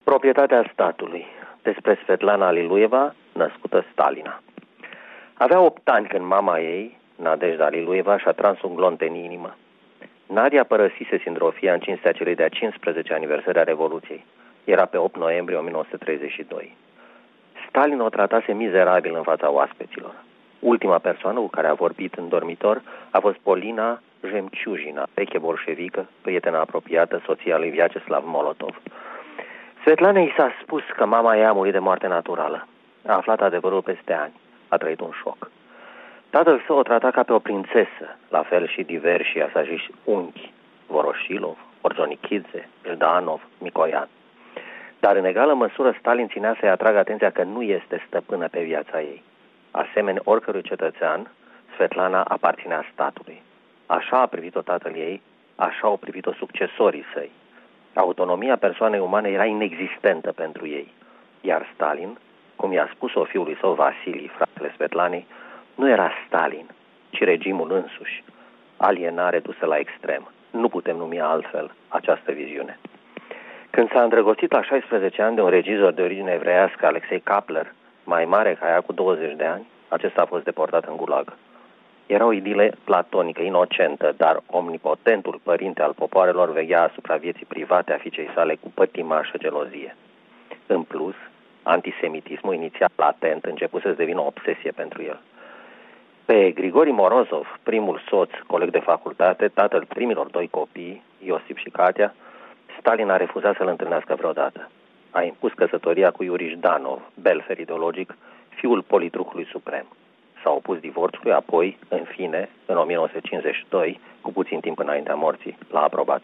Proprietatea statului. Despre Svetlana Alilueva, născută Stalina. Avea 8 ani când mama ei, Nadejda Alilueva, și-a trans un glonț în inimă. Nadia părăsise Sindrofia în cinstea celei de-a 15 aniversări a Revoluției. Era pe 8 noiembrie 1932. Stalin o tratase mizerabil în fața oaspeților. Ultima persoană cu care a vorbit în dormitor a fost Polina Jemciujina, veche bolșevică, prietena apropiată, soția lui Vyacheslav Molotov. Svetlana i s-a spus că mama ei a murit de moarte naturală. A aflat adevărul peste ani. A trăit un șoc. Tatăl său o trata ca pe o prințesă, la fel și diversi asajiști unchi, Voroshilov, Orjonikidze, Jdanov, Mikoyan. Dar în egală măsură Stalin ținea să-i atragă atenția că nu este stăpână pe viața ei. Asemenea oricărui cetățean, Svetlana aparținea statului. Așa a privit-o tatăl ei, așa au privit-o succesorii săi. Autonomia persoanei umane era inexistentă pentru ei. Iar Stalin, cum i-a spus-o fiului său Vasili, fratele Svetlanei, nu era Stalin, ci regimul însuși. Alienare dusă la extrem. Nu putem numi altfel această viziune. Când s-a îndrăgostit la 16 ani de un regizor de origine evreiască, Alexei Kapler, mai mare ca ea cu 20 de ani, acesta a fost deportat în gulag. Era o idile platonică, inocentă, dar omnipotentul părinte al popoarelor veghea asupra vieții private a fiicei sale cu pătimașă gelozie. În plus, antisemitismul inițial latent începuse să devină o obsesie pentru el. Pe Grigori Morozov, primul soț, coleg de facultate, tatăl primilor 2 copii, Iosif și Katia, Stalin a refuzat să-l întâlnească vreodată. A impus căsătoria cu Iuri Jdanov, belfer ideologic, fiul politrucului suprem. S-a opus divorțului, apoi, în fine, în 1952, cu puțin timp înaintea morții, l-a aprobat.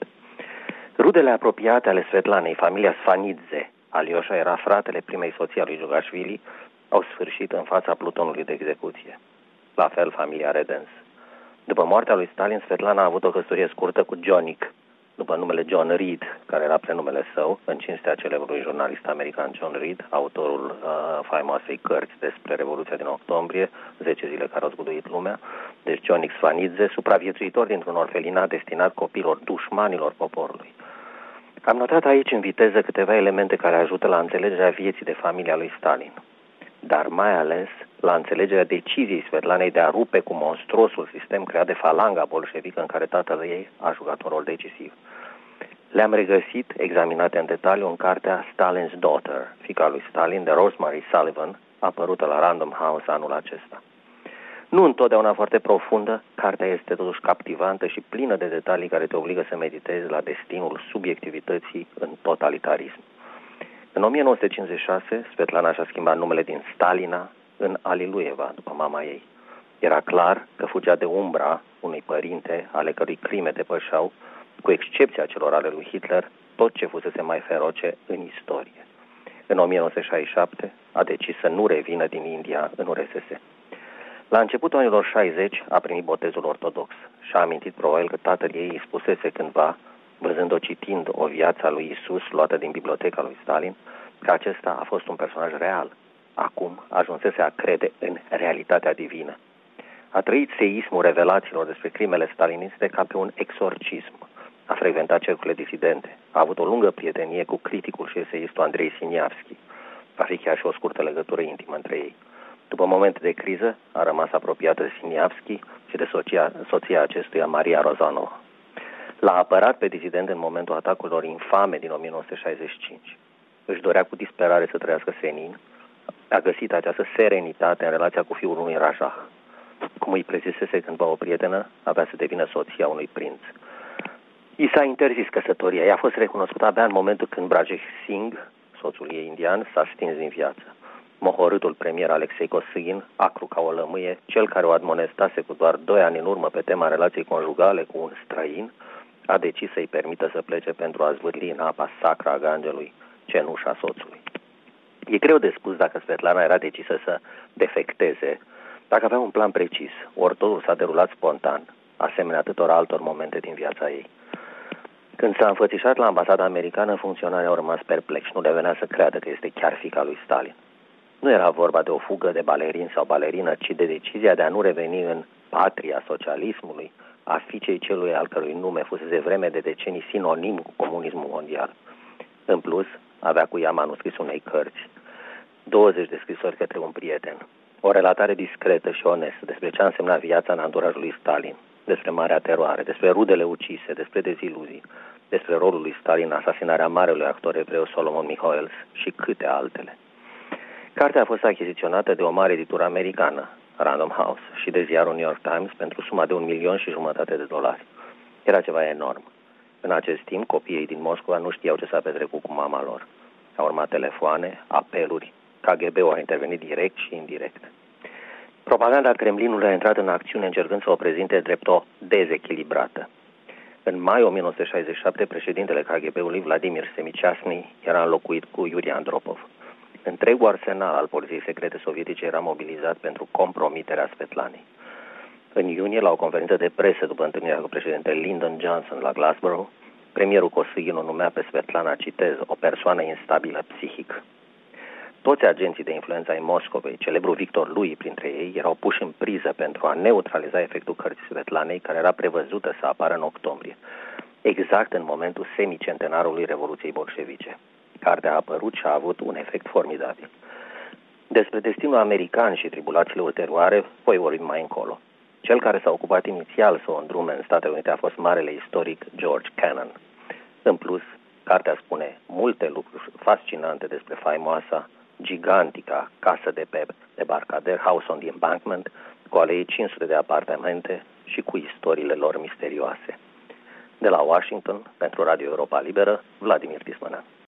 Rudele apropiate ale Svetlanei, familia Sfanidze, Alioșa era fratele primei soții a lui Giugașvili, au sfârșit în fața plutonului de execuție. La fel, familia Redens. După moartea lui Stalin, Svetlana a avut o căsătorie scurtă cu Jonik, după numele John Reed, care era prenumele său, în cinstea celebrului jurnalist american John Reed, autorul faimoasei cărți despre Revoluția din octombrie, 10 zile care au zguduit lumea. Deci Jonik Sfanidze, supraviețuitor dintr-un orfelinat destinat copiilor dușmanilor poporului. Am notat aici în viteză câteva elemente care ajută la înțelegerea vieții de familia lui Stalin, dar mai ales la înțelegerea deciziei Svetlanei de a rupe cu monstruosul sistem creat de falanga bolșevică în care tatăl ei a jucat un rol decisiv. Le-am regăsit examinate în detaliu în cartea Stalin's Daughter, fiica lui Stalin, de Rosemary Sullivan, apărută la Random House anul acesta. Nu întotdeauna foarte profundă, cartea este totuși captivantă și plină de detalii care te obligă să meditezi la destinul subiectivității în totalitarism. În 1956, Svetlana și-a schimbat numele din Stalina în Alilueva, după mama ei. Era clar că fugea de umbra unui părinte ale cărui crime depășeau, cu excepția celor ale lui Hitler, tot ce fusese mai feroce în istorie. În 1967 a decis să nu revină din India în URSS. La începutul anilor 60 a primit botezul ortodox și a amintit probabil că tatăl ei îi spusese cândva, văzând-o citind o viață a lui Isus luată din biblioteca lui Stalin, că acesta a fost un personaj real. Acum ajunsese a crede în realitatea divină. A trăit seismul revelațiilor despre crimele staliniste ca pe un exorcism. A frecventat cercurile disidente. A avut o lungă prietenie cu criticul și eseistul Andrei Siniavski. Va fi chiar și o scurtă legătură intimă între ei. După momente de criză, a rămas apropiată de Siniavski și de soția acestuia, Maria Rozanova. L-a apărat pe disident în momentul atacurilor infame din 1965. Își dorea cu disperare să trăiască senin. A găsit această serenitate în relația cu fiul unui rajah. Cum îi prezisese cândva o prietenă, avea să devină soția unui prinț. I s-a interzis căsătoria. Ea a fost recunoscută abia în momentul când Brajeh Singh, soțul ei indian, s-a stins din viață. Mohorâtul premier Alexei Kosygin, acru ca o lămâie, cel care o admonestase cu doar 2 ani în urmă pe tema relației conjugale cu un străin, a decis să-i permită să plece pentru a zvârli în apa sacră a Gangelui cenușa soțului. E greu de spus dacă Svetlana era decisă să defecteze, dacă avea un plan precis, ori totul s-a derulat spontan, asemenea atâtor altor momente din viața ei. Când s-a înfățișat la ambasada americană, funcționarii au rămas perplexi, nu le venea să creadă că este chiar fiica lui Stalin. Nu era vorba de o fugă de balerin sau balerină, ci de decizia de a nu reveni în patria socialismului, a fiicei celui al cărui nume fusese vreme de decenii sinonim cu comunismul mondial. În plus, avea cu ea manuscris unei cărți, 20 de scrisori către un prieten, o relatare discretă și onestă despre ce a însemnat viața în anturajul Stalin, despre Marea Teroare, despre rudele ucise, despre deziluzii, despre rolul lui Stalin în asasinarea marelui actor evreu Solomon Mihoels și câte altele. Cartea a fost achiziționată de o mare editură americană, Random House, și de ziarul New York Times pentru suma de $1,5 milion. Era ceva enorm. În acest timp, copiii din Moscova nu știau ce s-a petrecut cu mama lor. Au urmat telefoane, apeluri, KGB-ul a intervenit direct și indirect. Propaganda Kremlinului a intrat în acțiune încercând să o prezinte drept o dezechilibrată. În mai 1967, președintele KGB-ului, Vladimir Semiciasny, era înlocuit cu Yuri Andropov. Întregul arsenal al poliției secrete sovietice era mobilizat pentru compromiterea Svetlanei. În iunie, la o conferință de presă după întâlnirea cu președintele Lyndon Johnson la Glasgow, premierul Kosygin o numea pe Svetlana, citez, o persoană instabilă psihic. Toți agenții de influență ai Moscovei, celebrul Victor Lui printre ei, erau puși în priză pentru a neutraliza efectul cărții Svetlanei, care era prevăzută să apară în octombrie, exact în momentul semicentenarului Revoluției Bolșevice. Cartea a apărut și a avut un efect formidabil. Despre destinul american și tribulațiile ulterioare voi vorbim mai încolo. Cel care s-a ocupat inițial să o îndrume în Statele Unite a fost marele istoric George Kennan. În plus, cartea spune multe lucruri fascinante despre faimoasa, gigantica casă de pe Debarcadero, House on the Embankment, cu ale ei 500 de apartamente și cu istoriile lor misterioase. De la Washington, pentru Radio Europa Liberă, Vladimir Tismănean.